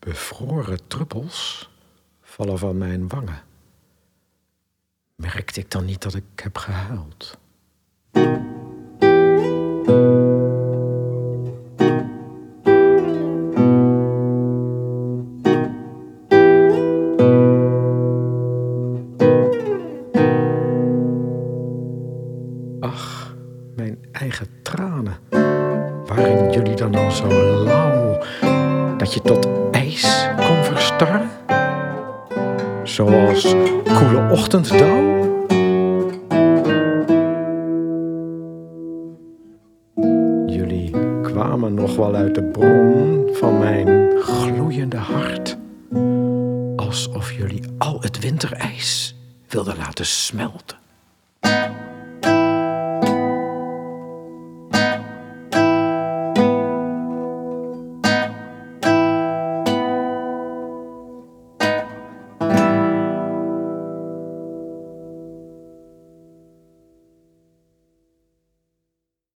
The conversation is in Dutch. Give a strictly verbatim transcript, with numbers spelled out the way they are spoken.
Bevroren druppels vallen van mijn wangen. Merkte ik dan niet dat ik heb gehuild? Ach, mijn eigen tranen. Waren jullie dan al zo lauw dat je tot ijs kon verstarren? Zoals koele ochtenddauw? Jullie kwamen nog wel uit de bron van mijn gloeiende hart. Alsof jullie al het winterijs wilden laten smelten.